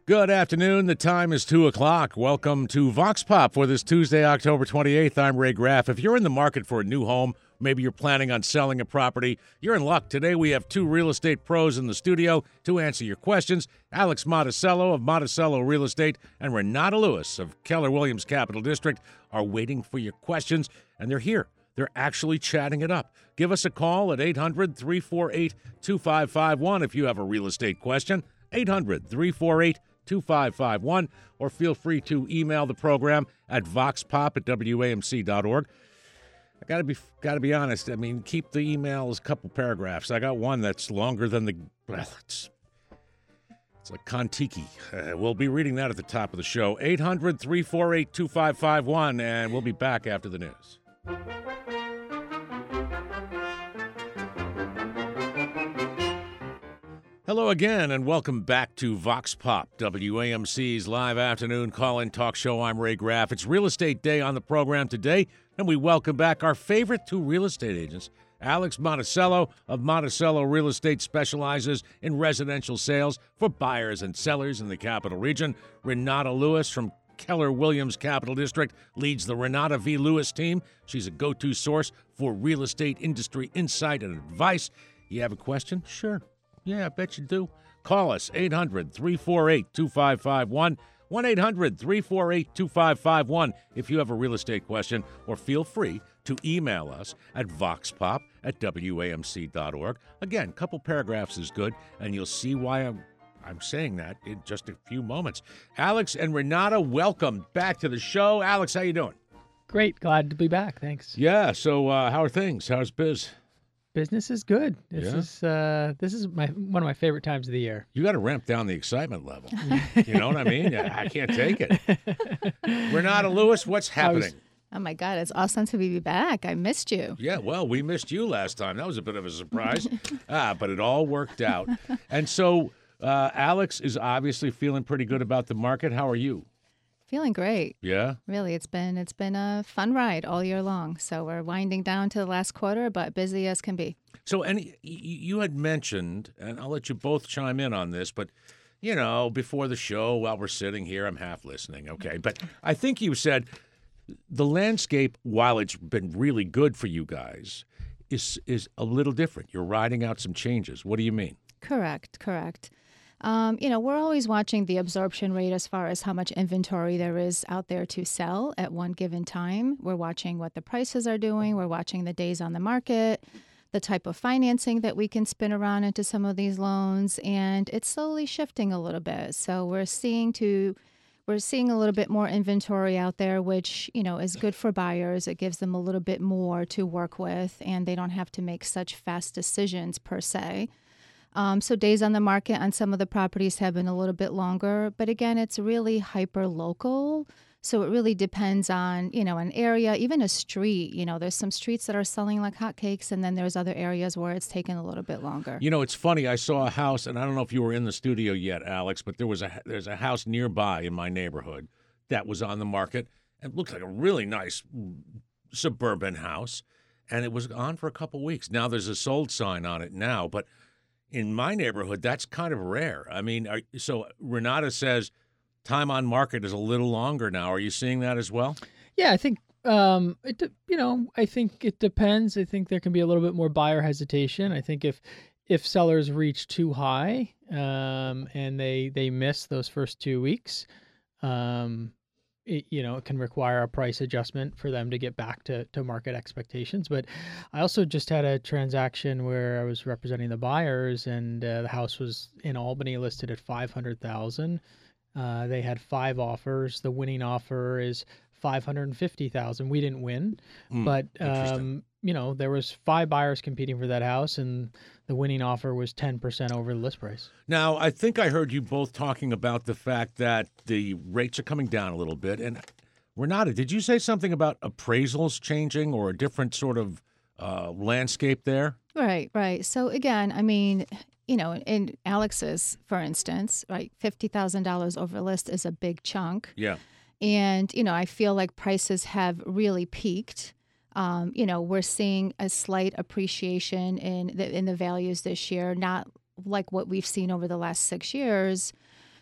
Good afternoon. The time is 2 o'clock. Welcome to Vox Pop for this Tuesday, October 28th. I'm Ray Graff. If you're in the market for a new home, maybe you're planning on selling a property, you're in luck. Today we have two real estate pros in the studio to answer your questions. Alex Monticello of Monticello Real Estate and Renata Lewis of Keller Williams Capital District are waiting for your questions, and they're here. They're actually chatting it up. Give us a call at 800-348-2551 if you have a real estate question. 800-348-2551, or feel free to email the program at voxpop@wamc.org. I gotta be honest. I mean, keep the emails a couple paragraphs. I got one that's longer than it's like Kon-Tiki. We'll be reading that at the top of the show. 800-348-2551, and we'll be back after the news. Hello again, and welcome back to Vox Pop, WAMC's live afternoon call-in talk show. I'm Ray Graff. It's Real Estate Day on the program today, and we welcome back our favorite two real estate agents. Alex Monticello of Monticello Real Estate specializes in residential sales for buyers and sellers in the capital region. Renata Lewis from Keller Williams Capital District leads the Renata V. Lewis team. She's a go-to source for real estate industry insight and advice. You have a question? Sure. Yeah, I bet you do. Call us, 800-348-2551, 1-800-348-2551 if you have a real estate question, or feel free to email us at voxpop@wamc.org. Again, a couple paragraphs is good, and you'll see why I'm saying that in just a few moments. Alex and Renata, welcome back to the show. Alex, how you doing? Great. Glad to be back. Thanks. Yeah, so how are things? How's biz? Business is good. This is one of my favorite times of the year. You got to ramp down the excitement level. You know what I mean? I can't take it. Renata Lewis, what's happening? Oh, my God. It's awesome to be back. I missed you. Yeah, well, we missed you last time. That was a bit of a surprise. But it all worked out. And so Alex is obviously feeling pretty good about the market. How are you? Feeling great. Yeah? Really, it's been a fun ride all year long. So we're winding down to the last quarter, but busy as can be. So you had mentioned, and I'll let you both chime in on this, but, you know, before the show, while we're sitting here, I'm half listening, okay? But I think you said the landscape, while it's been really good for you guys, is a little different. You're riding out some changes. What do you mean? Correct. We're always watching the absorption rate as far as how much inventory there is out there to sell at one given time. We're watching what the prices are doing. We're watching the days on the market, the type of financing that we can spin around into some of these loans, and it's slowly shifting a little bit. So we're seeing a little bit more inventory out there, which, you know, is good for buyers. It gives them a little bit more to work with, and they don't have to make such fast decisions per se. So days on the market on some of the properties have been a little bit longer, but again, it's really hyper local. So it really depends on, you know, an area, even a street. You know, there's some streets that are selling like hotcakes, and then there's other areas where it's taken a little bit longer. You know, it's funny. I saw a house, and I don't know if you were in the studio yet, Alex, but there's a house nearby in my neighborhood that was on the market. It looked like a really nice suburban house, and it was on for a couple weeks. Now there's a sold sign on it now, but in my neighborhood, that's kind of rare. I mean, so Renata says time on market is a little longer now. Are you seeing that as well? Yeah, I think I think it depends. I think there can be a little bit more buyer hesitation. I think if sellers reach too high and they miss those first 2 weeks, it can require a price adjustment for them to get back to market expectations. But I also just had a transaction where I was representing the buyers, and the house was in Albany listed at $500,000. They had 5 offers. The winning offer is $550,000. We didn't win, but there was 5 buyers competing for that house, and the winning offer was 10% over the list price. Now, I think I heard you both talking about the fact that the rates are coming down a little bit. And Renata, did you say something about appraisals changing or a different sort of landscape there? Right. So again, I mean, you know, in Alex's, for instance, right, $50,000 over list is a big chunk. Yeah. And, you know, I feel like prices have really peaked. We're seeing a slight appreciation in the values this year, not like what we've seen over the last 6 years.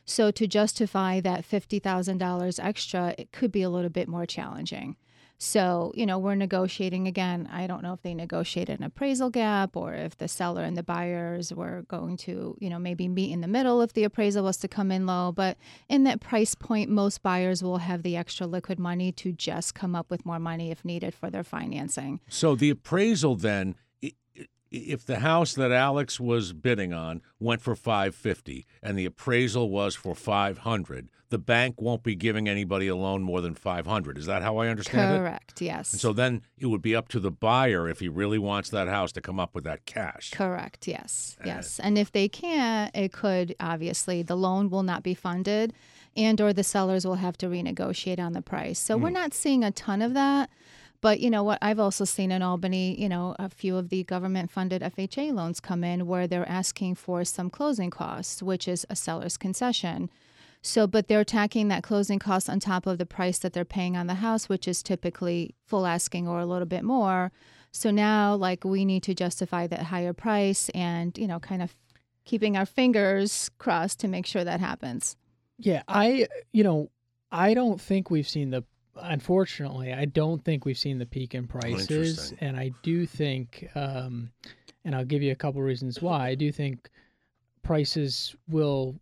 So to justify that $50,000 extra, it could be a little bit more challenging. So, we're negotiating again. I don't know if they negotiated an appraisal gap or if the seller and the buyers were going to, maybe meet in the middle if the appraisal was to come in low. But in that price point, most buyers will have the extra liquid money to just come up with more money if needed for their financing. So the appraisal then, if the house that Alex was bidding on went for $550 and the appraisal was for $500, the bank won't be giving anybody a loan more than $500. Is that how I understand it? Correct, yes. And so then it would be up to the buyer if he really wants that house to come up with that cash. Correct, yes, yes. And if they can't, it could, obviously, the loan will not be funded and or the sellers will have to renegotiate on the price. So we're not seeing a ton of that. But what I've also seen in Albany, a few of the government-funded FHA loans come in where they're asking for some closing costs, which is a seller's concession. So, but they're tacking that closing cost on top of the price that they're paying on the house, which is typically full asking or a little bit more. So now, we need to justify that higher price and, kind of keeping our fingers crossed to make sure that happens. Yeah, I don't think we've seen unfortunately, I don't think we've seen the peak in prices. And I do think, and I'll give you a couple reasons why, I do think prices will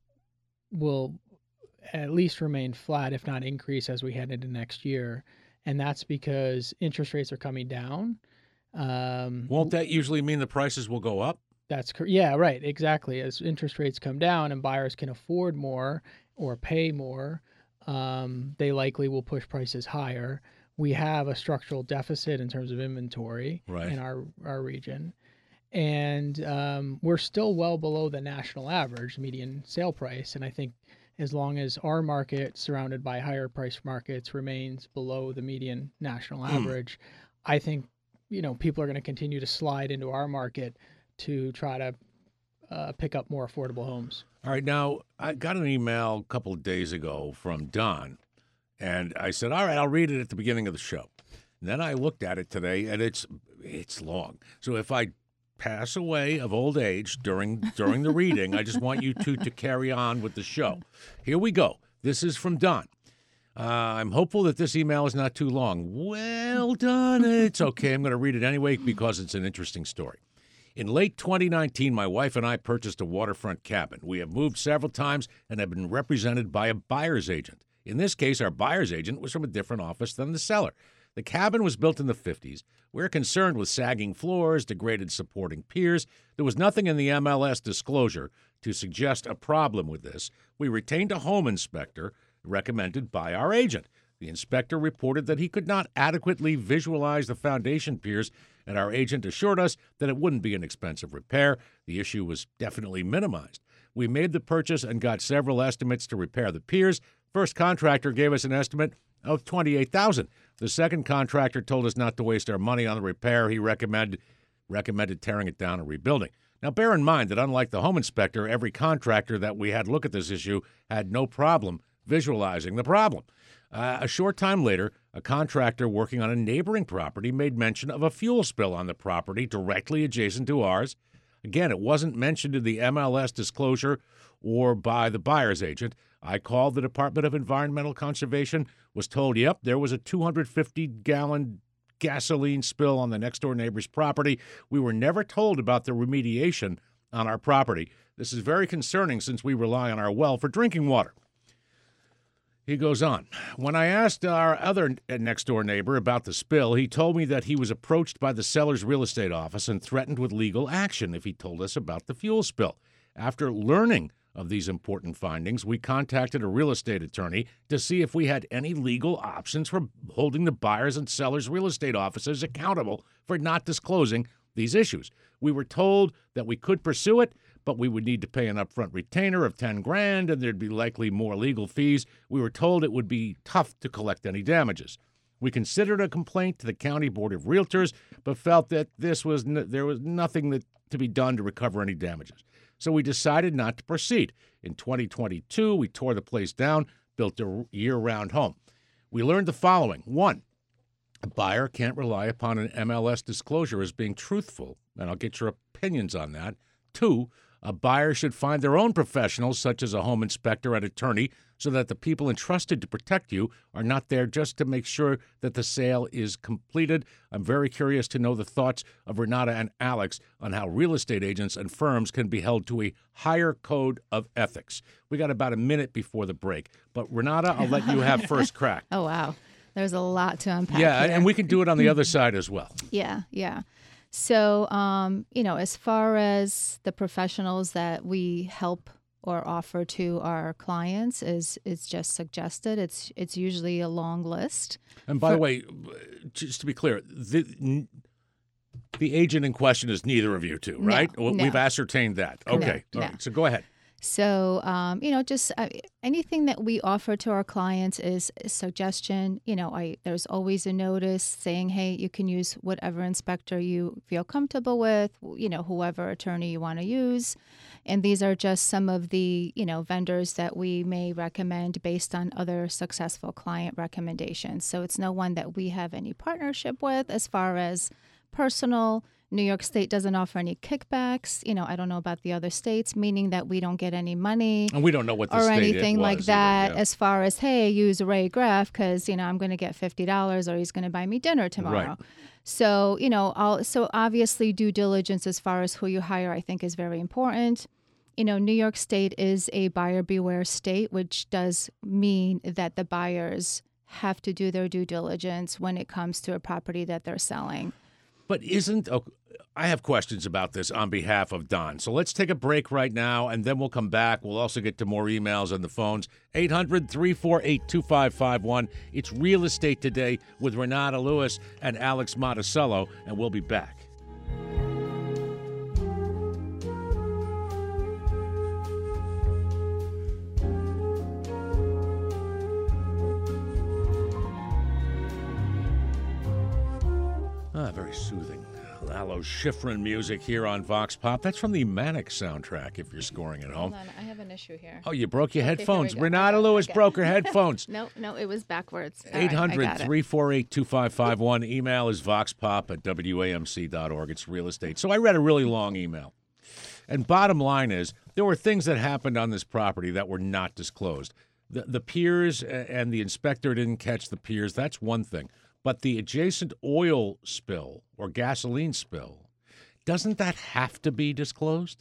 at least remain flat, if not increase, as we head into next year. And that's because interest rates are coming down. Won't that usually mean the prices will go up? Yeah, right. Exactly. As interest rates come down and buyers can afford more or pay more, they likely will push prices higher. We have a structural deficit in terms of inventory in our region. And we're still well below the national average median sale price. And I think as long as our market, surrounded by higher price markets, remains below the median national average, I think, people are going to continue to slide into our market to try to pick up more affordable homes. All right. Now, I got an email a couple of days ago from Don, and I said, all right, I'll read it at the beginning of the show. And then I looked at it today, and it's long. So if I pass away of old age during the reading, I just want you to carry on with the show. Here we go. This is from Don. I'm hopeful that this email is not too long. Well done. It's okay. I'm going to read it anyway because it's an interesting story. In late 2019, my wife and I purchased a waterfront cabin. We have moved several times and have been represented by a buyer's agent. In this case, our buyer's agent was from a different office than the seller. The cabin was built in the 50s. We're concerned with sagging floors, degraded supporting piers. There was nothing in the MLS disclosure to suggest a problem with this. We retained a home inspector recommended by our agent. The inspector reported that he could not adequately visualize the foundation piers, and our agent assured us that it wouldn't be an expensive repair. The issue was definitely minimized. We made the purchase and got several estimates to repair the piers. First contractor gave us an estimate of $28,000. The second contractor told us not to waste our money on the repair. He recommended tearing it down and rebuilding. Now, bear in mind that unlike the home inspector, every contractor that we had look at this issue had no problem visualizing the problem. A short time later, a contractor working on a neighboring property made mention of a fuel spill on the property directly adjacent to ours. Again, it wasn't mentioned in the MLS disclosure or by the buyer's agent. I called the Department of Environmental Conservation, was told, yep, there was a 250-gallon gasoline spill on the next-door neighbor's property. We were never told about the remediation on our property. This is very concerning since we rely on our well for drinking water. He goes on. When I asked our other next-door neighbor about the spill, he told me that he was approached by the seller's real estate office and threatened with legal action if he told us about the fuel spill. After learning of these important findings, we contacted a real estate attorney to see if we had any legal options for holding the buyers and sellers' real estate offices accountable for not disclosing these issues. We were told that we could pursue it, but we would need to pay an upfront retainer of $10,000, and there'd be likely more legal fees. We were told it would be tough to collect any damages. We considered a complaint to the County Board of Realtors, but felt that there was nothing to be done to recover any damages. So we decided not to proceed. In 2022, we tore the place down, built a year-round home. We learned the following. 1, a buyer can't rely upon an MLS disclosure as being truthful, and I'll get your opinions on that. 2, A buyer should find their own professionals, such as a home inspector and attorney, so that the people entrusted to protect you are not there just to make sure that the sale is completed. I'm very curious to know the thoughts of Renata and Alex on how real estate agents and firms can be held to a higher code of ethics. We got about a minute before the break, but Renata, I'll let you have first crack. Oh, wow. There's a lot to unpack Yeah, here. and we can do it on the other side as well. Yeah. So, as far as the professionals that we help or offer to our clients is just suggested. It's usually a long list. And by the way, just to be clear, the agent in question is neither of you two, right? No. We've ascertained that. Okay. No. All right. So go ahead. So, just anything that we offer to our clients is a suggestion. There's always a notice saying, hey, you can use whatever inspector you feel comfortable with, whoever attorney you want to use. And these are just some of the, vendors that we may recommend based on other successful client recommendations. So it's no one that we have any partnership with as far as personal. New York State doesn't offer any kickbacks. I don't know about the other states, meaning that we don't get any money. And we don't know what the or state anything was like that. either, yeah. As far as, hey, use Ray Graff because I'm going to get $50 or he's going to buy me dinner tomorrow. Right. So so obviously due diligence as far as who you hire, I think, is very important. New York State is a buyer beware state, which does mean that the buyers have to do their due diligence when it comes to a property that they're selling. But I have questions about this on behalf of Don. So let's take a break right now, and then we'll come back. We'll also get to more emails and the phones. 800-348-2551. It's Real Estate Today with Renata Lewis and Alex Monticello, and we'll be back. Very soothing. Lalo Schifrin music here on Vox Pop. That's from the Manic soundtrack, if you're scoring at home. Hold on, I have an issue here. Oh, you broke your Okay, headphones. here we go. Renata Lewis Okay. broke her headphones. No, it was backwards. All right, I got it. 800-348-2551. Email is voxpop@wamc.org. It's real estate. So I read a really long email. And bottom line is, there were things that happened on this property that were not disclosed. The piers and the inspector didn't catch the piers. That's one thing. But the adjacent oil spill or gasoline spill, doesn't that have to be disclosed?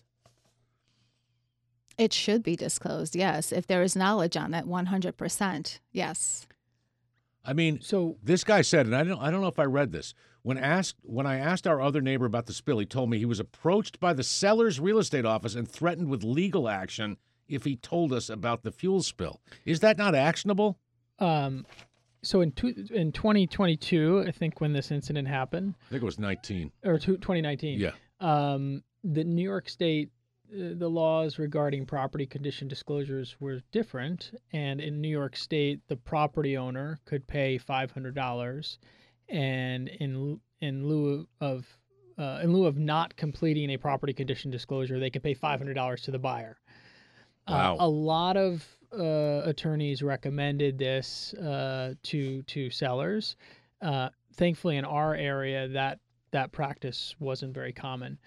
It should be disclosed, yes. If there is knowledge on it, 100%, yes. I mean, So this guy said, and I don't know if I read this. When I asked our other neighbor about the spill, he told me he was approached by the seller's real estate office and threatened with legal action if he told us about the fuel spill. Is that not actionable? So in 2022, I think when this incident happened, I think it was 19. or 2019, Yeah. the New York State, the laws regarding property condition disclosures were different. And in New York State, the property owner could pay $500, and in lieu of not completing a property condition disclosure, they can pay $500 to the buyer. Wow. A lot of attorneys recommended this to sellers. Thankfully, in our area, that practice wasn't very common.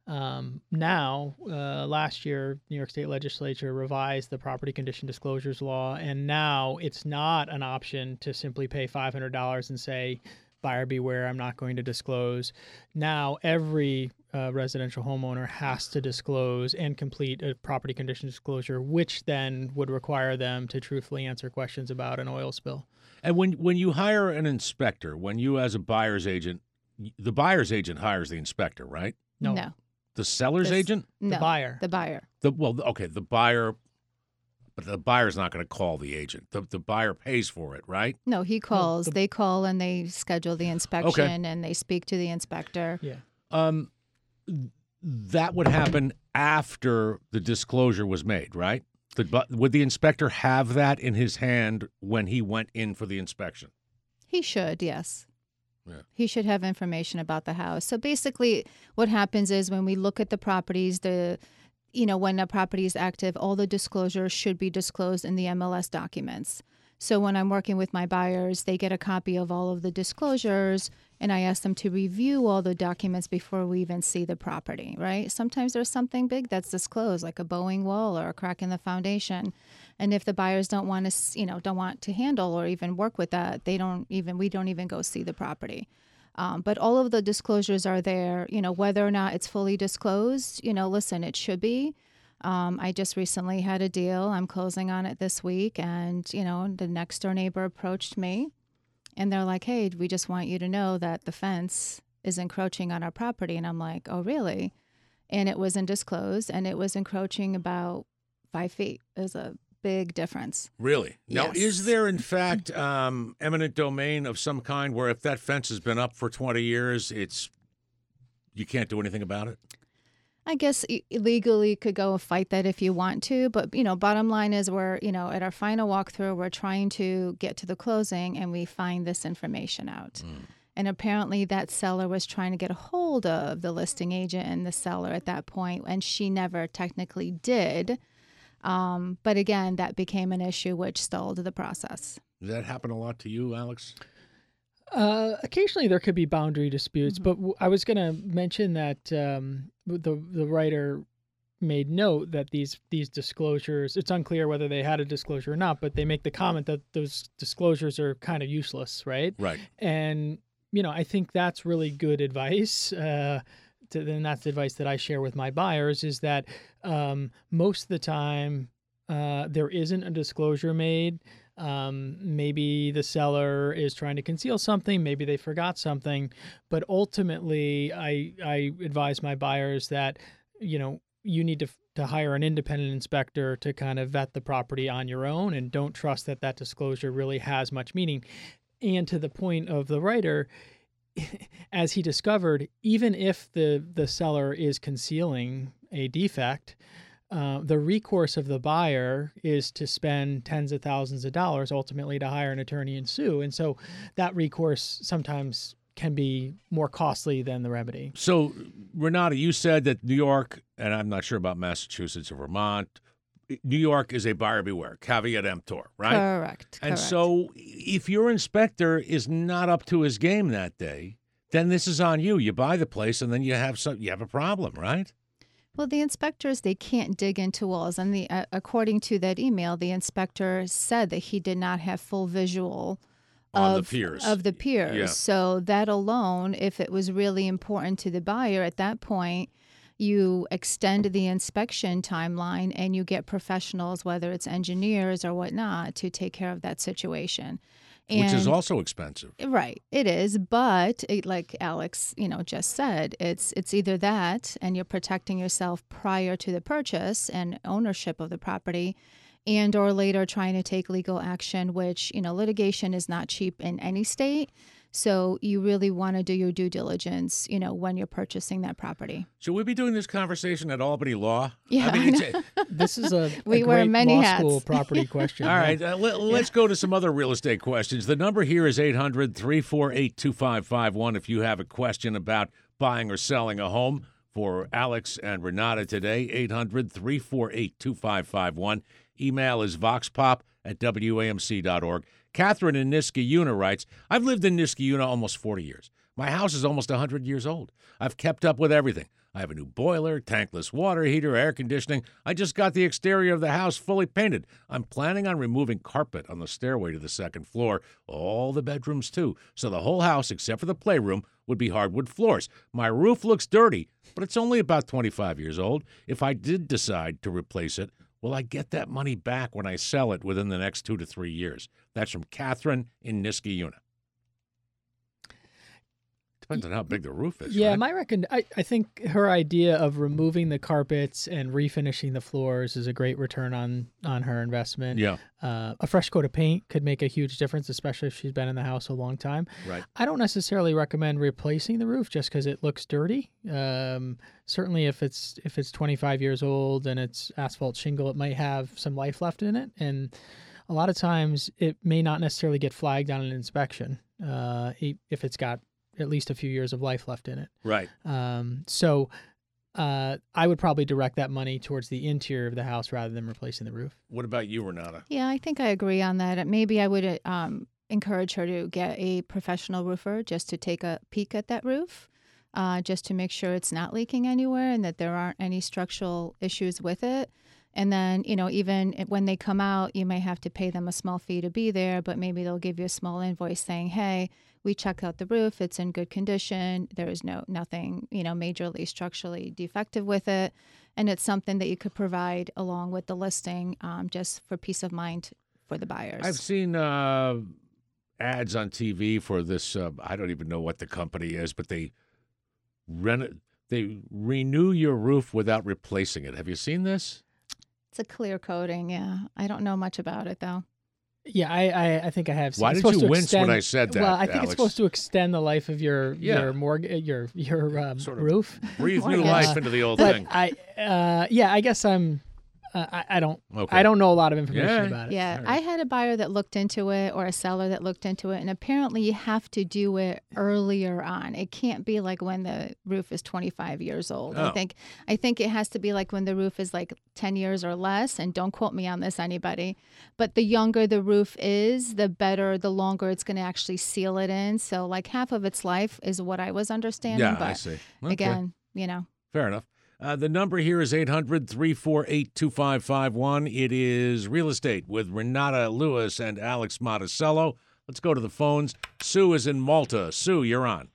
Last year, New York State Legislature revised the property condition disclosures law, and now it's not an option to simply pay $500 and say, buyer beware, I'm not going to disclose. Now, every residential homeowner has to disclose and complete a property condition disclosure, which then would require them to truthfully answer questions about an oil spill. And when you hire an inspector, when you as a buyer's agent, the buyer's agent hires the inspector, right? No. The seller's This- agent? No. The buyer. The buyer. The buyer, but the buyer's not going to call the agent. The buyer pays for it, right? No, he calls. They call and they schedule the inspection and they speak to the inspector. Yeah. That would happen after the disclosure was made, right? Would the inspector have that in his hand when he went in for the inspection? He should, yes. Yeah. He should have information about the house. So basically what happens is when we look at the properties, when a property is active, all the disclosures should be disclosed in the MLS documents. So when I'm working with my buyers, they get a copy of all of the disclosures, and I ask them to review all the documents before we even see the property, right? Sometimes there's something big that's disclosed, like a bowing wall or a crack in the foundation. And if the buyers don't want to, don't want to handle or even work with that, we don't even go see the property. But all of the disclosures are there, whether or not it's fully disclosed, listen, it should be. I just recently had a deal. I'm closing on it this week. And, the next door neighbor approached me and they're like, hey, we just want you to know that the fence is encroaching on our property. And I'm like, oh, really? And it wasn't disclosed, and it was encroaching about 5 feet. There's a big difference. Really? Now, Yes. is there, in fact, eminent domain of some kind where if that fence has been up for 20 years, you can't do anything about it? I guess legally could go fight that if you want to, but bottom line is we're at our final walkthrough, we're trying to get to the closing, and we find this information out. And apparently that seller was trying to get a hold of the listing agent and the seller at that point, and she never technically did. But again, that became an issue which stalled the process. Does that happen a lot to you, Alex? Occasionally there could be boundary disputes, but I was going to mention that the writer made note that these disclosures, it's unclear whether they had a disclosure or not, but they make the comment that those disclosures are kind of useless, right? Right. And, I think that's really good advice. And that's the advice that I share with my buyers is that most of the time there isn't a disclosure made. Maybe the seller is trying to conceal something. Maybe they forgot something. But ultimately, I advise my buyers that, you need to hire an independent inspector to kind of vet the property on your own, and don't trust that disclosure really has much meaning. And to the point of the writer, as he discovered, even if the seller is concealing a defect, the recourse of the buyer is to spend tens of thousands of dollars ultimately to hire an attorney and sue. And so that recourse sometimes can be more costly than the remedy. So, Renata, you said that New York, and I'm not sure about Massachusetts or Vermont, New York is a buyer beware, caveat emptor, right? Correct. And so if your inspector is not up to his game that day, then this is on you. You buy the place and then you have a problem, right? Well, the inspectors, they can't dig into walls. And according to that email, the inspector said that he did not have full visual of the piers. Yeah. So that alone, if it was really important to the buyer at that point, you extend the inspection timeline and you get professionals, whether it's engineers or whatnot, to take care of that situation. Which is also expensive. Right, it is. But like Alex, just said, it's either that and you're protecting yourself prior to the purchase and ownership of the property, and or later trying to take legal action, which, litigation is not cheap in any state. So you really want to do your due diligence, when you're purchasing that property. Should we be doing this conversation at Albany Law? Yeah, I mean, this is a We wear great many law hats. school property question. all right, let's go to some other real estate questions. The number here is 800-348-2551 if you have a question about buying or selling a home. For Alex and Renata today, 800-348-2551. Email is voxpop@wamc.org. Catherine in Niskayuna writes, I've lived in Niskayuna almost 40 years. My house is almost 100 years old. I've kept up with everything. I have a new boiler, tankless water heater, air conditioning. I just got the exterior of the house fully painted. I'm planning on removing carpet on the stairway to the second floor, all the bedrooms too, so the whole house, except for the playroom, would be hardwood floors. My roof looks dirty, but it's only about 25 years old. If I did decide to replace it, will I get that money back when I sell it within the next 2 to 3 years? That's from Catherine in Niskayuna. Depends on how big the roof is. Yeah, right? I think her idea of removing the carpets and refinishing the floors is a great return on her investment. Yeah. A fresh coat of paint could make a huge difference, especially if she's been in the house a long time. Right. I don't necessarily recommend replacing the roof just because it looks dirty. Certainly, if it's 25 years old and it's asphalt shingle, it might have some life left in it, and a lot of times it may not necessarily get flagged on an inspection if it's got at least a few years of life left in it. Right. So I would probably direct that money towards the interior of the house rather than replacing the roof. What about you, Renata? Yeah, I think I agree on that. Maybe I would encourage her to get a professional roofer just to take a peek at that roof, just to make sure it's not leaking anywhere and that there aren't any structural issues with it. And then, even when they come out, you may have to pay them a small fee to be there, but maybe they'll give you a small invoice saying, hey, we checked out the roof. It's in good condition. There is nothing, majorly structurally defective with it. And it's something that you could provide along with the listing, just for peace of mind for the buyers. I've seen ads on TV for this. I don't even know what the company is, but they renew your roof without replacing it. Have you seen this? It's a clear coating, yeah. I don't know much about it, though. Yeah, I think I have seen. Why did you wince when I said that? Well, I think Alex? it's supposed to extend the life of your mortgage, your Sort of roof. Breathe new life into the old but thing. I guess I don't know a lot of information about it. Yeah, I had a buyer that looked into it or a seller that looked into it, and apparently you have to do it earlier on. It can't be like when the roof is 25 years old. Oh. I think it has to be like when the roof is like 10 years or less, and don't quote me on this, anybody. But the younger the roof is, the better, the longer it's going to actually seal it in. So like half of its life is what I was understanding. Yeah, but I see. Okay. Again, Fair enough. The number here is 800-348-2551. It is Real Estate with Renata Lewis and Alex Monticello. Let's go to the phones. Sue is in Malta. Sue, you're on.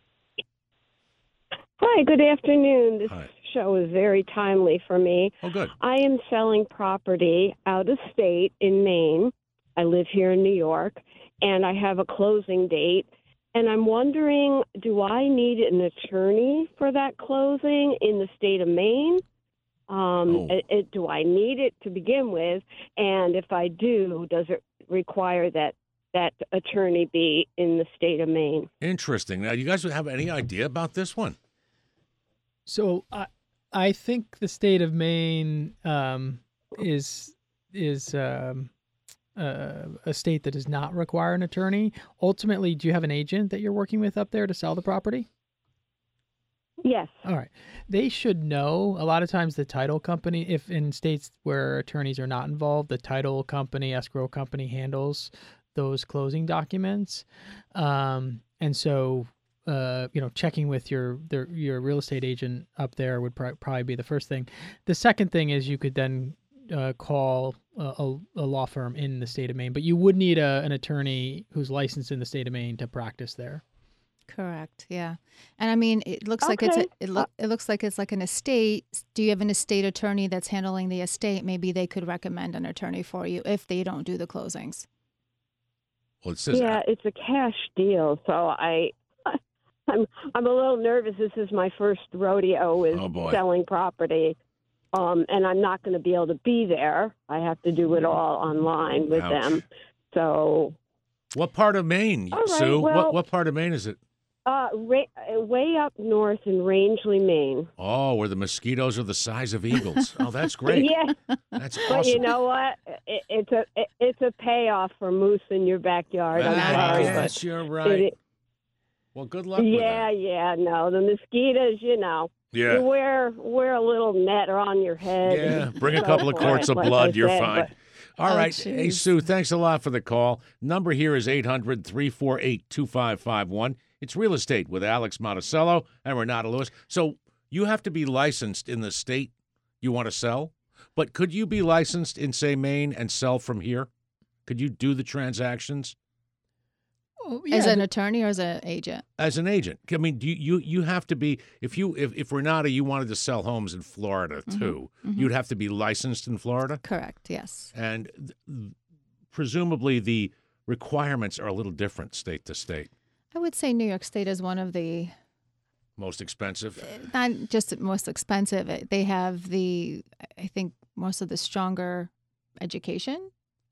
Hi, good afternoon. This Hi. show is very timely for me. Oh, good. I am selling property out of state in Maine. I live here in New York, and I have a closing date. And I'm wondering, do I need an attorney for that closing in the state of Maine? Do I need it to begin with? And if I do, does it require that attorney be in the state of Maine? Interesting. Now, you guys have any idea about this one? So I think the state of Maine is a state that does not require an attorney. Ultimately, do you have an agent that you're working with up there to sell the property? Yes. All right. They should know. A lot of times the title company, if in states where attorneys are not involved, the title company, escrow company handles those closing documents. And so, checking with your real estate agent up there would probably be the first thing. The second thing is you could then call a law firm in the state of Maine, but you would need an attorney who's licensed in the state of Maine to practice there. Correct. Yeah, and I mean, it looks like it looks like it's like an estate. Do you have an estate attorney that's handling the estate? Maybe they could recommend an attorney for you if they don't do the closings. Well, it says it's a cash deal, so I'm a little nervous. This is my first rodeo with selling property. And I'm not going to be able to be there. I have to do it all online with them. So, what part of Maine, Sue? Well, what part of Maine is it? Way up north in Rangeley, Maine. Oh, where the mosquitoes are the size of eagles. Oh, that's great. Yeah, that's awesome. But you know what? It's a payoff for moose in your backyard. I'm sorry, yes, you're right. Well, good luck with that. No, the mosquitoes, Yeah. You wear a little net on your head. Yeah, bring a couple of quarts of blood, you're fine. All right. Geez. Hey, Sue, thanks a lot for the call. Number here is 800-348-2551. It's Real Estate with Alex Monticello and Renata Lewis. So you have to be licensed in the state you want to sell, but could you be licensed in, say, Maine and sell from here? Could you do the transactions? As an attorney or as an agent? As an agent. I mean, you have to be, if Renata, you wanted to sell homes in Florida too, you'd have to be licensed in Florida? Correct, yes. And presumably the requirements are a little different state to state. I would say New York State is one of the most expensive? Not just most expensive. They have I think, most of the stronger education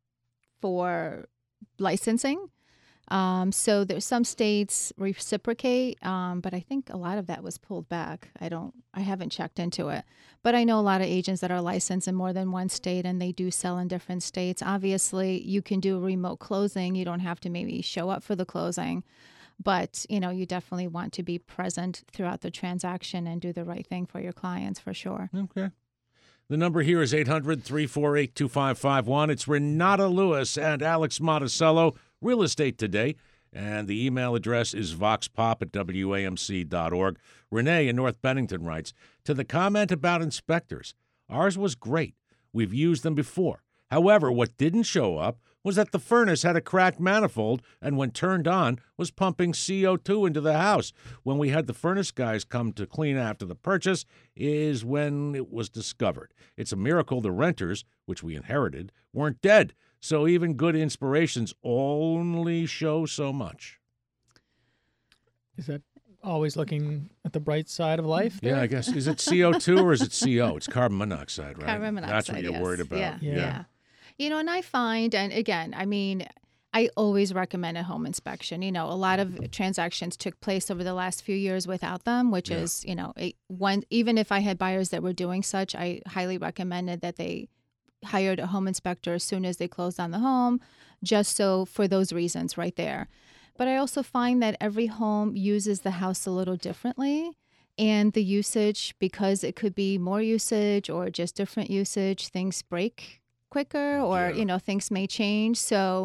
for licensing. So there's some states reciprocate, but I think a lot of that was pulled back. I haven't checked into it, but I know a lot of agents that are licensed in more than one state and they do sell in different states. Obviously you can do a remote closing. You don't have to maybe show up for the closing, But, you definitely want to be present throughout the transaction and do the right thing for your clients for sure. Okay. The number here is 800-348-2551. It's Renata Lewis and Alex Monticello, Real Estate Today. And the email address is voxpop@wamc.org. Renee in North Bennington writes, to the comment about inspectors, ours was great. We've used them before. However, what didn't show up was that the furnace had a cracked manifold and when turned on was pumping CO2 into the house. When we had the furnace guys come to clean after the purchase is when it was discovered. It's a miracle the renters, which we inherited, weren't dead. So even good inspirations only show so much. Is that always looking at the bright side of life? Yeah, I guess. Is it CO2 or is it CO? It's carbon monoxide, right? Carbon monoxide, That's what you're yes. worried about. Yeah. And I find, and again, I always recommend a home inspection. A lot of transactions took place over the last few years without them, which is, even if I had buyers that were doing such, I highly recommended that they hired a home inspector as soon as they closed on the home, just so for those reasons right there. But I also find that every home uses the house a little differently. And the usage, because it could be more usage or just different usage, things break quicker or, things may change. So,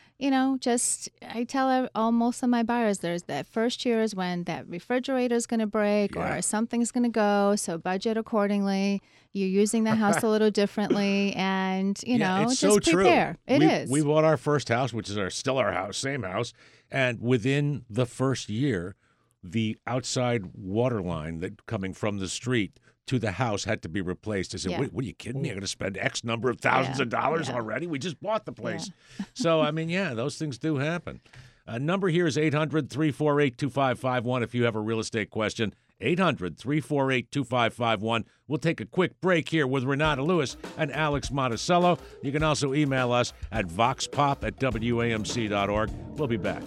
I tell most of my buyers there's that first year is when that refrigerator is going to break or something's going to go. So budget accordingly. You're using the house a little differently and, it's just so prepare. True. It is. We bought our first house, which is still our house, same house. And within the first year, the outside water line that coming from the street to the house had to be replaced. I said, Wait, what are you kidding me? I'm going to spend X number of thousands of dollars already? We just bought the place. Yeah. So, those things do happen. Number here is 800-348-2551 if you have a real estate question. 800-348-2551. We'll take a quick break here with Renata Lewis and Alex Monticello. You can also email us at voxpop@wamc.org. We'll be back.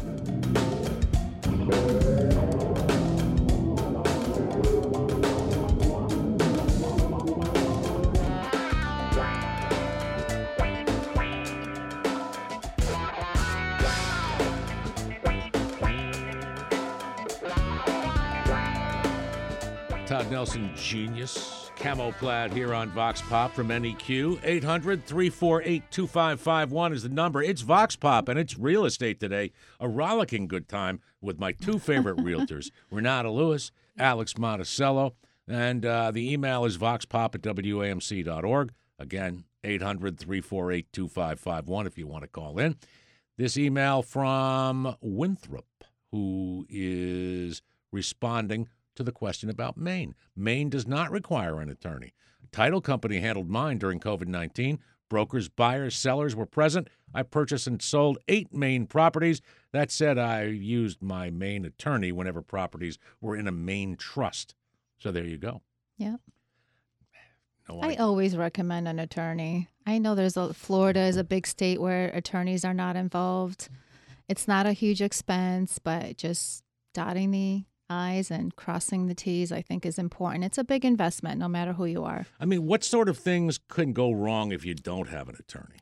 Todd Nelson, genius. Camo plaid here on Vox Pop from NEQ. 800-348-2551 is the number. It's Vox Pop, and it's Real Estate Today. A rollicking good time with my two favorite realtors, Renata Lewis, Alex Monticello. And the email is voxpop@wamc.org. Again, 800-348-2551 if you want to call in. This email from Winthrop, who is responding to the question about Maine. Maine does not require an attorney. A title company handled mine during COVID-19. Brokers, buyers, sellers were present. I purchased and sold 8 Maine properties. That said, I used my Maine attorney whenever properties were in a Maine trust. So there you go. Yeah. I always recommend an attorney. I know Florida is a big state where attorneys are not involved. It's not a huge expense, but just dotting the I's and crossing the T's, I think, is important. It's a big investment, no matter who you are. What sort of things can go wrong if you don't have an attorney?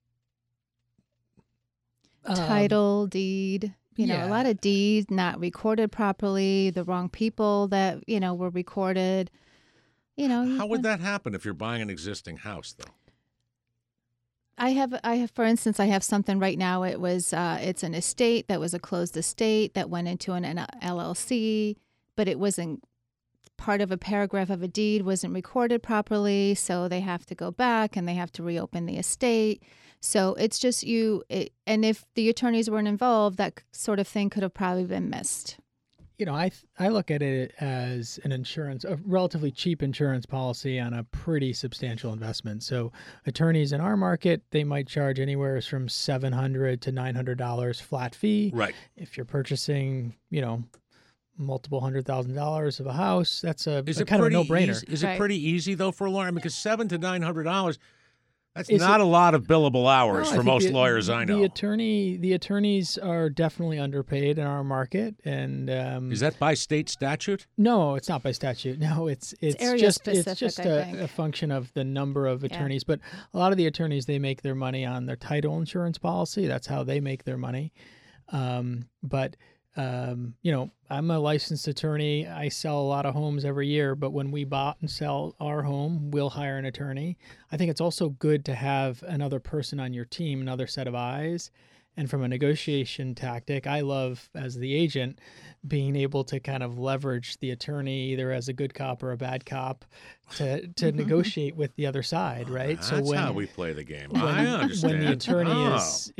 Title, deed, a lot of deeds not recorded properly, the wrong people that, were recorded. How would that happen if you're buying an existing house, though? I have, for instance, I have something right now. It's an estate that was a closed estate that went into an LLC, but it wasn't part of a paragraph of a deed, wasn't recorded properly. So they have to go back and they have to reopen the estate. So it's just and if the attorneys weren't involved, that sort of thing could have probably been missed. I look at it as a relatively cheap insurance policy on a pretty substantial investment. So attorneys in our market, they might charge anywhere from $700 to $900 flat fee. Right. If you're purchasing, multiple $100,000 of a house, that's a kind of a no-brainer. Is it pretty easy though for a lawyer? Because $700 to $900. That's not a lot of billable hours for most lawyers I know. The attorneys are definitely underpaid in our market, and is that by state statute? No, it's not by statute. No, it's area just specific, it's just a function of the number of attorneys. Yeah. But a lot of the attorneys, they make their money on their title insurance policy. That's how they make their money. But I'm a licensed attorney. I sell a lot of homes every year, but when we bought and sell our home, we'll hire an attorney. I think it's also good to have another person on your team, another set of eyes. And from a negotiation tactic, I love, as the agent, being able to kind of leverage the attorney either as a good cop or a bad cop to negotiate with the other side, right? That's how we play the game. I understand. When the attorney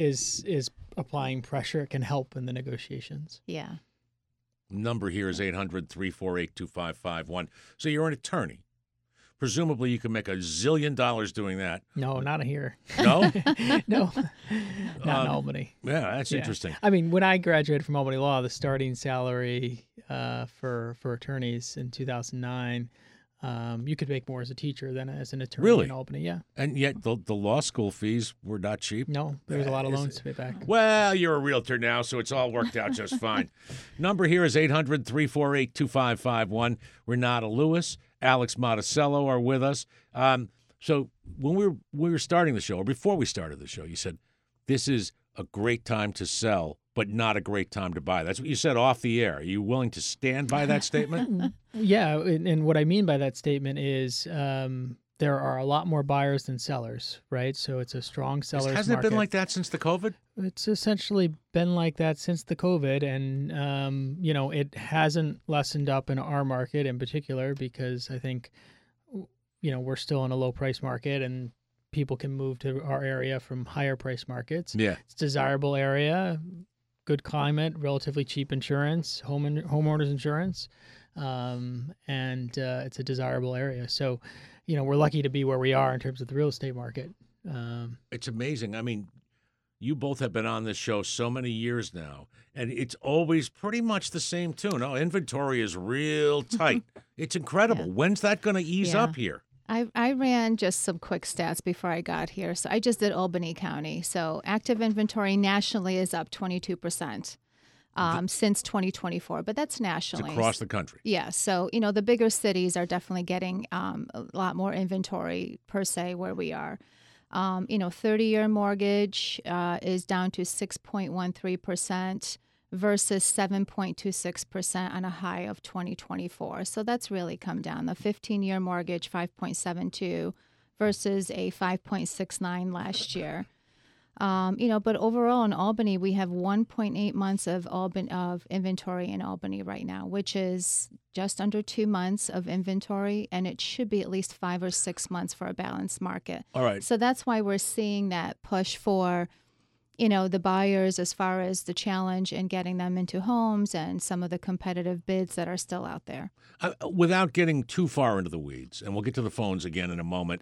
is applying pressure, it can help in the negotiations. Yeah. Number here is 800-348-2551. So you're an attorney. Presumably you can make $1 zillion doing that. No, not here. No? No, not in Albany. Yeah, that's interesting. I mean, when I graduated from Albany Law, the starting salary for attorneys in 2009, you could make more as a teacher than as an attorney in Albany. Yeah. And yet the law school fees were not cheap. No, there was a lot of loans to pay back. Well, you're a realtor now, so it's all worked out just fine. Number here is 800-348-2551. Renata Lewis, Alex Monticello are with us. So when we were starting the show, or before we started the show, you said this is a great time to sell, but not a great time to buy. That's what you said off the air. Are you willing to stand by that statement? Yeah, and what I mean by that statement is there are a lot more buyers than sellers, right? So it's a strong seller's market. Hasn't it been like that since the COVID? It's essentially been like that since the COVID, and it hasn't lessened up in our market in particular because I think we're still in a low price market and people can move to our area from higher price markets. Yeah, it's a desirable area, good climate, relatively cheap insurance, homeowners insurance, and it's a desirable area. So, we're lucky to be where we are in terms of the real estate market. It's amazing. I mean, you both have been on this show so many years now, and it's always pretty much the same tune. Oh, inventory is real tight. It's incredible. Yeah. When's that going to ease up here? I ran just some quick stats before I got here. So I just did Albany County. So active inventory nationally is up 22% since 2024, but that's nationally. It's across the country. Yeah. So, the bigger cities are definitely getting a lot more inventory per se where we are. 30-year mortgage is down to 6.13%. versus 7.26% on a high of 2024. So that's really come down. The 15-year mortgage, 5.72 versus a 5.69 last year. But overall in Albany, we have 1.8 months of inventory in Albany right now, which is just under 2 months of inventory, and it should be at least 5 or 6 months for a balanced market. All right. So that's why we're seeing that push for the buyers as far as the challenge in getting them into homes and some of the competitive bids that are still out there. Without getting too far into the weeds, and we'll get to the phones again in a moment,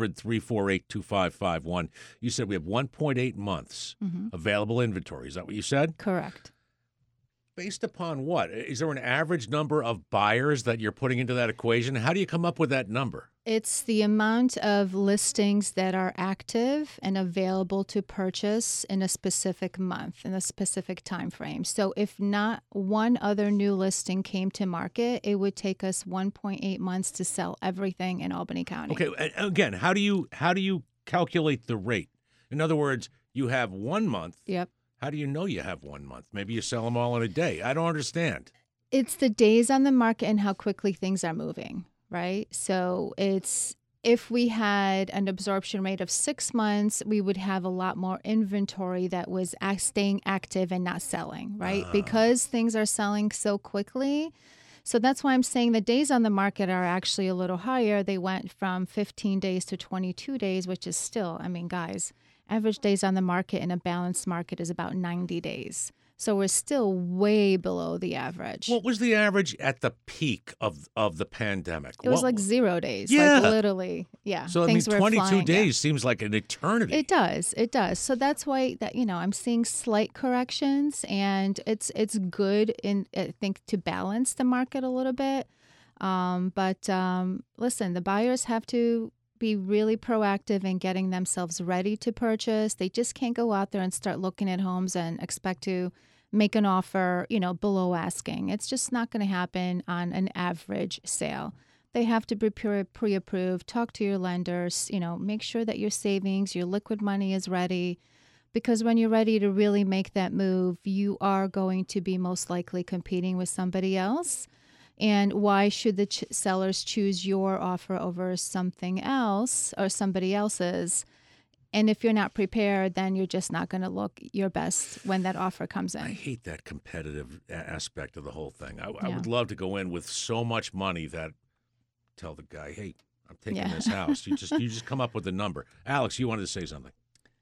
800-348-2551. You said we have 1.8 months available inventory. Is that what you said? Correct. Based upon what? Is there an average number of buyers that you're putting into that equation? How do you come up with that number? It's the amount of listings that are active and available to purchase in a specific month, in a specific time frame. So if not one other new listing came to market, it would take us 1.8 months to sell everything in Albany County. Okay, again, how do you calculate the rate? In other words, you have 1 month. Yep. How do you know you have 1 month? Maybe you sell them all in a day. I don't understand. It's the days on the market and how quickly things are moving, right? So it's if we had an absorption rate of 6 months, we would have a lot more inventory that was staying active and not selling, right? Because things are selling so quickly. So that's why I'm saying the days on the market are actually a little higher. They went from 15 days to 22 days, which is still, guys, average days on the market in a balanced market is about 90 days. So we're still way below the average. What was the average at the peak of the pandemic? It was like 0 days. Yeah. Like literally, yeah. So, 22 days seems like an eternity. It does. It does. So that's why I'm seeing slight corrections, and it's good I think to balance the market a little bit. But listen, the buyers have to be really proactive in getting themselves ready to purchase. They just can't go out there and start looking at homes and expect to make an offer, below asking. It's just not going to happen on an average sale. They have to be pre-approved, talk to your lenders, make sure that your savings, your liquid money is ready. Because when you're ready to really make that move, you are going to be most likely competing with somebody else. And why should the sellers choose your offer over something else or somebody else's? And if you're not prepared, then you're just not going to look your best when that offer comes in. I hate that competitive aspect of the whole thing. I would love to go in with so much money that tell the guy, hey, I'm taking this house. You just come up with a number. Alex, you wanted to say something.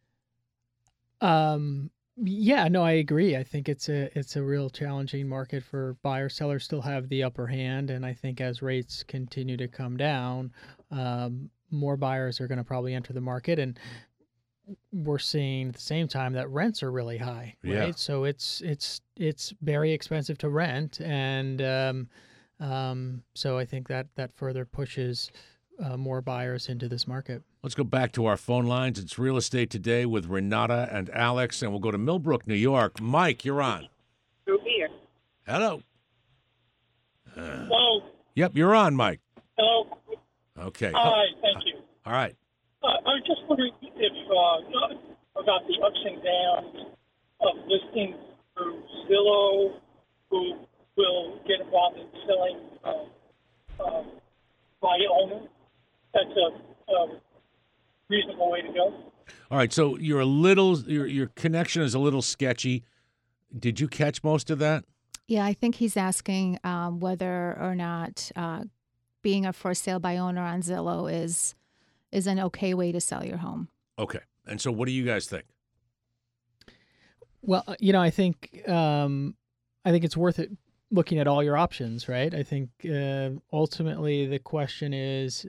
Yeah, no, I agree. I think it's a real challenging market for buyers. Sellers still have the upper hand, and I think as rates continue to come down, more buyers are going to probably enter the market, and we're seeing at the same time that rents are really high, right? Yeah. So it's very expensive to rent, and so I think that further pushes more buyers into this market. Let's go back to our phone lines. It's Real Estate Today with Renata and Alex, and we'll go to Millbrook, New York. Mike, you're on. Through here. Hello. Hello. Yep, you're on, Mike. Hello. Okay. Hi, thank you. All right. I was just wondering if about the ups and downs of listing through Zillow, who will get involved in selling by owner. That's a reasonable way to go. All right, so your connection is a little sketchy. Did you catch most of that? Yeah, I think he's asking whether or not being a for sale by owner on Zillow is an okay way to sell your home. Okay. And so what do you guys think? Well, I think it's worth it looking at all your options, right? I think ultimately the question is,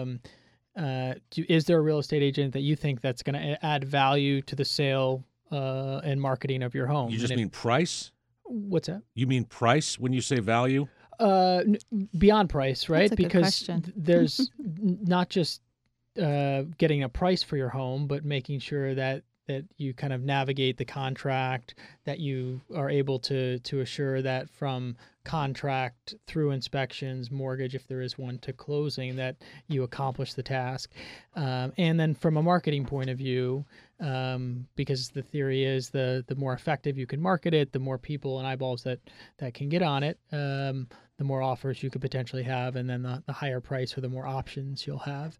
is there a real estate agent that you think that's going to add value to the sale and marketing of your home? You just mean price? What's that? You mean price when you say value? Beyond price, right? That's a good Because question. there's not just getting a price for your home, but making sure that you kind of navigate the contract, that you are able to assure that from contract through inspections, mortgage, if there is one, to closing, that you accomplish the task. And then from a marketing point of view, because the theory is the more effective you can market it, the more people and eyeballs that can get on it, the more offers you could potentially have, and then the higher price or the more options you'll have.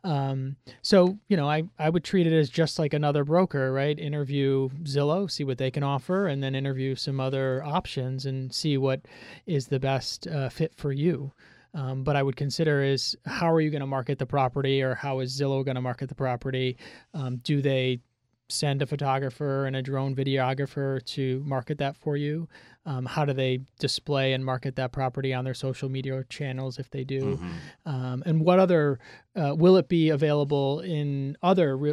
So, I would treat it as just like another broker, right? Interview Zillow, see what they can offer, and then interview some other options and see what is the best fit for you. But I would consider is how are you going to market the property, or how is Zillow going to market the property? Do they send a photographer and a drone videographer to market that for you? How do they display and market that property on their social media channels if they do? Mm-hmm. And what other, will it be available in other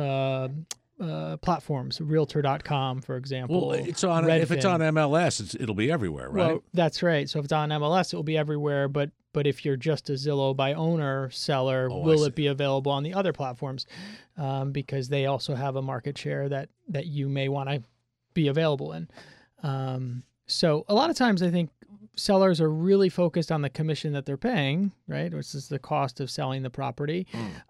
platforms, Realtor.com, for example? Well, it's on. Redfin. If it's on MLS, it'll be everywhere, right? Well, that's right. So if it's on MLS, it will be everywhere. But if you're just a Zillow by owner seller, will it be available on the other platforms? Because they also have a market share that you may want to be available in. So a lot of times I think sellers are really focused on the commission that they're paying, right? Which is the cost of selling the property.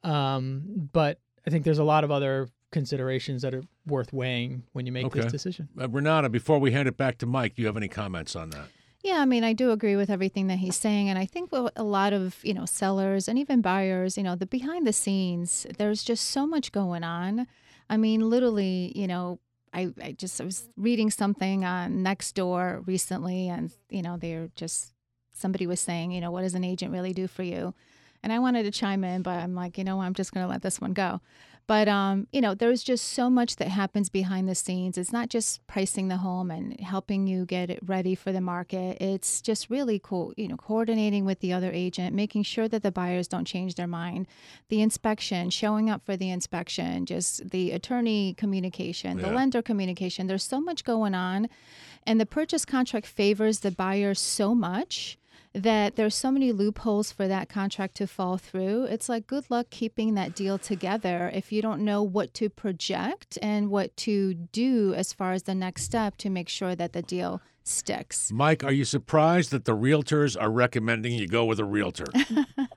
But I think there's a lot of other considerations that are worth weighing when you make this decision. Renata, before we hand it back to Mike, do you have any comments on that? Yeah, I mean, I do agree with everything that he's saying. And I think what a lot of, sellers and even buyers, the behind the scenes, there's just so much going on. I mean, literally, I was reading something on Nextdoor recently, and, somebody was saying, what does an agent really do for you? And I wanted to chime in, but I'm like, I'm just going to let this one go. But, there's just so much that happens behind the scenes. It's not just pricing the home and helping you get it ready for the market. It's just really cool, coordinating with the other agent, making sure that the buyers don't change their mind, the inspection, showing up for the inspection, just the attorney communication, the lender communication. There's so much going on. And the purchase contract favors the buyer so much that there's so many loopholes for that contract to fall through. It's like, good luck keeping that deal together if you don't know what to project and what to do as far as the next step to make sure that the deal sticks. Mike, are you surprised that the realtors are recommending you go with a realtor?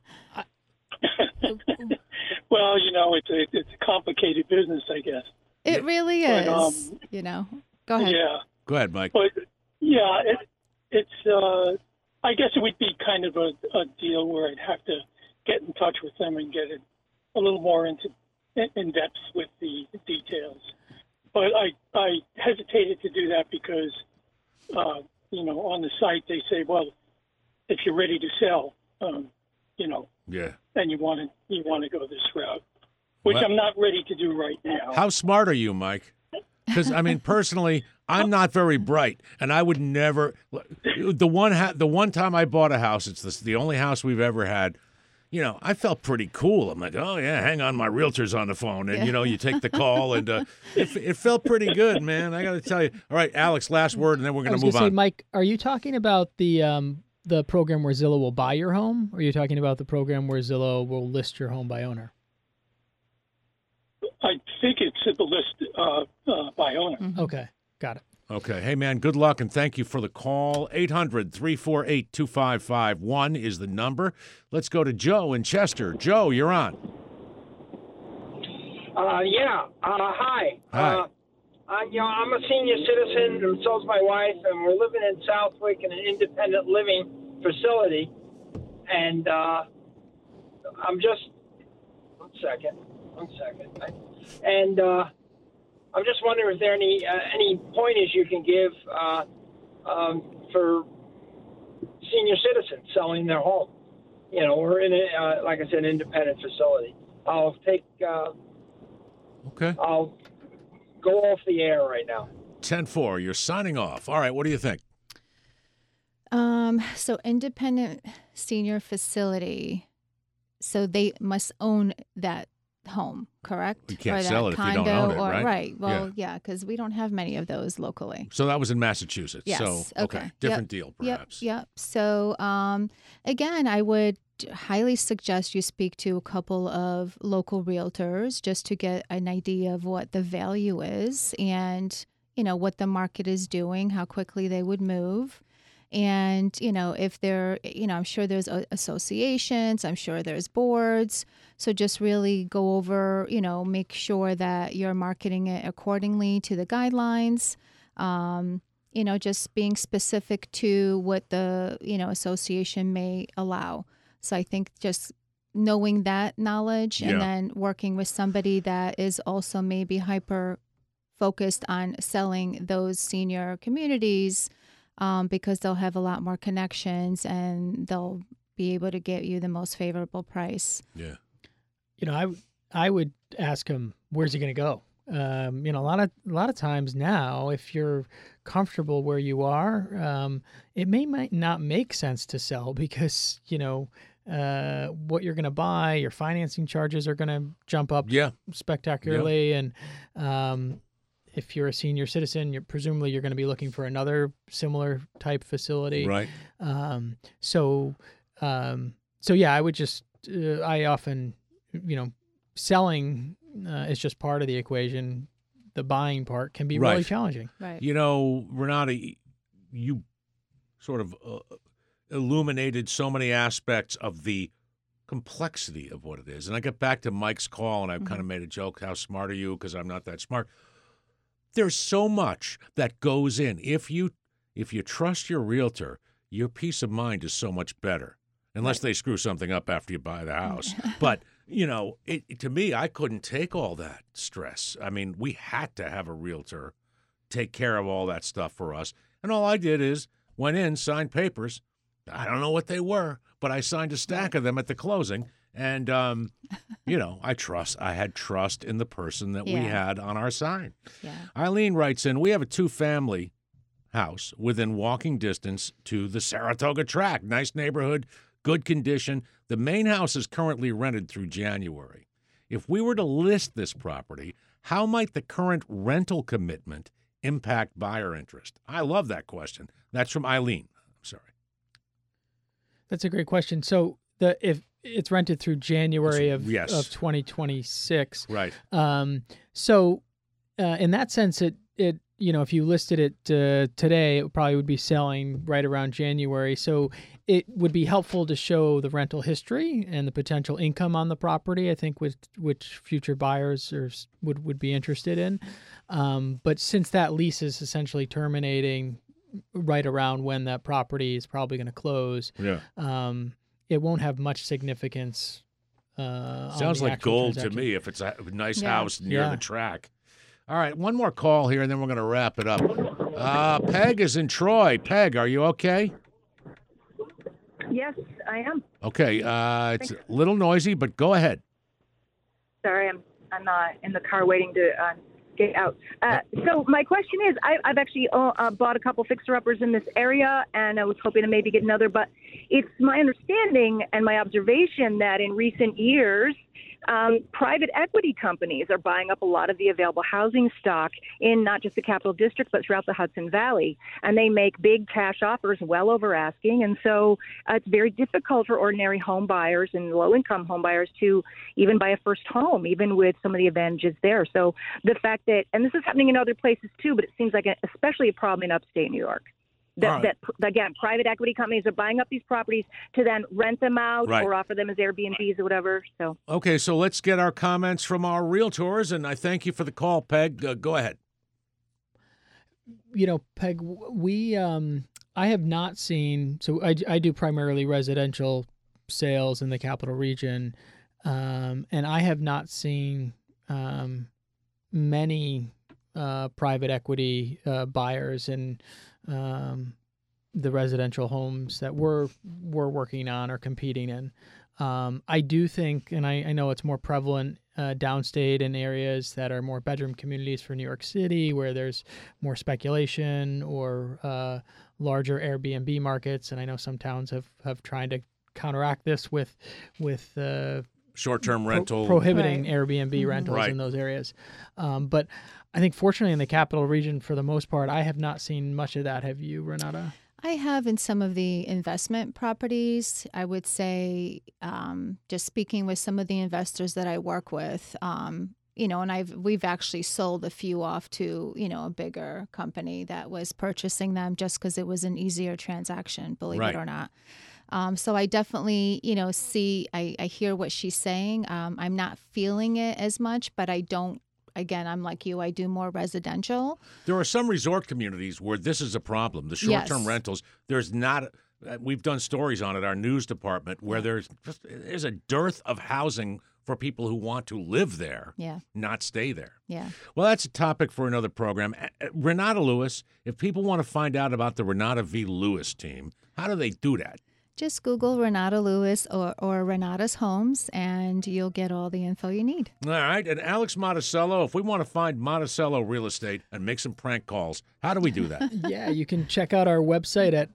Well, it's a complicated business, I guess. It really But, is. Go ahead. Yeah. Go ahead, Mike. But yeah, it's. I guess it would be kind of a deal where I'd have to get in touch with them and get it a little more in depth with the details. But I hesitated to do that because, on the site they say, well, if you're ready to sell, Yeah. then you want to go this route, which Well- I'm not ready to do right now. How smart are you, Mike? Because personally, I'm not very bright, and I would never. The one time I bought a house, it's the only house we've ever had. I felt pretty cool. I'm like, oh yeah, hang on, my realtor's on the phone, and you take the call, and it felt pretty good, man. I got to tell you. All right, Alex, last word, and then we're going to move on. Mike, are you talking about the program where Zillow will buy your home, or are you talking about the program where Zillow will list your home by owner? I think it's at the list by owner. Mm-hmm. Okay, got it. Okay. Hey, man, good luck, and thank you for the call. 800-348-2551 is the number. Let's go to Joe in Chester. Joe, you're on. Yeah. Hi. Hi. I'm a senior citizen, and so's my wife, and we're living in Southwick in an independent living facility. And I'm just one second. And I'm just wondering if there are any pointers you can give for senior citizens selling their home. We're in a, like I said, independent facility. I'll go off the air right now. 10-4, you're signing off. All right, what do you think? So independent senior facility, so they must own that home, correct? You can't or sell it if you don't condo own it, right? Right. Well, yeah, because we don't have many of those locally. So that was in Massachusetts. Yes. So, Okay. Different deal, perhaps. Yep. So, again, I would highly suggest you speak to a couple of local realtors just to get an idea of what the value is and, what the market is doing, how quickly they would move. And, if they're, I'm sure there's associations, I'm sure there's boards. So just really go over, make sure that you're marketing it accordingly to the guidelines. Just being specific to what the, association may allow. So I think just knowing that knowledge and then working with somebody that is also maybe hyper focused on selling those senior communities, because they'll have a lot more connections and they'll be able to get you the most favorable price. Yeah. I would ask him, where's he going to go? A lot of times now, if you're comfortable where you are, it might not make sense to sell because, what you're going to buy, your financing charges are going to jump up spectacularly. Yeah. And if you're a senior citizen, presumably you're going to be looking for another similar type facility. Right. So I would just, I often, selling is just part of the equation. The buying part can be really challenging. Right. Renata, you sort of illuminated so many aspects of the complexity of what it is. And I get back to Mike's call, and I've kind of made a joke, how smart are you? Because I'm not that smart. There's so much that goes in. If you trust your realtor, your peace of mind is so much better, unless they screw something up after you buy the house. But, to me, I couldn't take all that stress. I mean, we had to have a realtor take care of all that stuff for us. And all I did is went in, signed papers. I don't know what they were, but I signed a stack of them at the closing. And, I had trust in the person that we had on our side. Yeah. Eileen writes in, we have a 2-family house within walking distance to the Saratoga track. Nice neighborhood, good condition. The main house is currently rented through January. If we were to list this property, how might the current rental commitment impact buyer interest? I love that question. That's from Eileen. I'm sorry. That's a great question. So if it's rented through January of 2026, right? In that sense, it if you listed it today, it probably would be selling right around January. So it would be helpful to show the rental history and the potential income on the property, I think, which future buyers would be interested in. But since that lease is essentially terminating right around when that property is probably going to close, it won't have much significance. Sounds like gold to me if it's a nice house near the track. All right, one more call here, and then we're going to wrap it up. Peg is in Troy. Peg, are you okay? Yes, I am. Okay, it's a little noisy, but go ahead. Sorry, I'm in the car waiting to get out. So my question is, I've actually bought a couple fixer-uppers in this area, and I was hoping to maybe get another, but it's my understanding and my observation that in recent years, private equity companies are buying up a lot of the available housing stock in not just the Capital District, but throughout the Hudson Valley. And they make big cash offers well over asking. And so it's very difficult for ordinary home buyers and low-income home buyers to even buy a first home, even with some of the advantages there. So the fact that, and this is happening in other places too, but it seems like especially a problem in upstate New York. That again, private equity companies are buying up these properties to then rent them out or offer them as Airbnbs or whatever. So okay, so let's get our comments from our realtors, and I thank you for the call, Peg. Go ahead. Peg, I have not seen. So I do primarily residential sales in the Capital Region, and I have not seen many private equity buyers and the residential homes that we're working on or competing in. I do think, and I know it's more prevalent downstate in areas that are more bedroom communities for New York City, where there's more speculation or larger Airbnb markets. And I know some towns have tried to counteract this with short-term rental, prohibiting Airbnb rentals in those areas. But I think fortunately in the Capital Region, for the most part, I have not seen much of that. Have you, Renata? I have in some of the investment properties. I would say, just speaking with some of the investors that I work with, and we've actually sold a few off to, a bigger company that was purchasing them just because it was an easier transaction, believe it or not. So I definitely, I hear what she's saying. I'm not feeling it as much, but I don't. Again, I'm like you. I do more residential. There are some resort communities where this is a problem. The short-term rentals, there's not. We've done stories on it, our news department, where there's a dearth of housing for people who want to live there, not stay there. Yeah. Well, that's a topic for another program. Renata Lewis, if people want to find out about the Renata V. Lewis team, how do they do that? Just Google Renata Lewis or Renata's Homes, and you'll get all the info you need. All right. And Alex Monticello, if we want to find Monticello Real Estate and make some prank calls, how do we do that? Yeah, you can check out our website at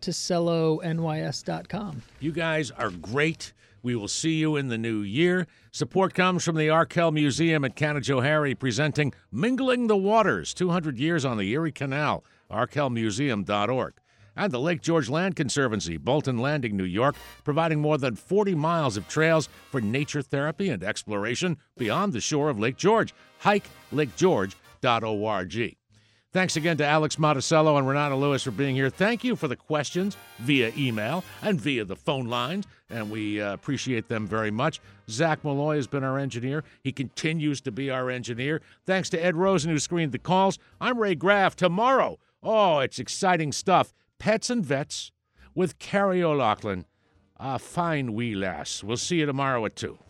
MonticelloNYS.com. You guys are great. We will see you in the new year. Support comes from the Arkell Museum at Canajoharie, presenting Mingling the Waters, 200 Years on the Erie Canal, arkellmuseum.org. And the Lake George Land Conservancy, Bolton Landing, New York, providing more than 40 miles of trails for nature therapy and exploration beyond the shore of Lake George. Hike lakegeorge.org. Thanks again to Alex Monticello and Renata Lewis for being here. Thank you for the questions via email and via the phone lines, and we appreciate them very much. Zach Malloy has been our engineer. He continues to be our engineer. Thanks to Ed Rosen, who screened the calls. I'm Ray Graff. Tomorrow, it's exciting stuff. Pets and Vets with Carrie O'Loughlin. A fine wee lass. We'll see you tomorrow at 2.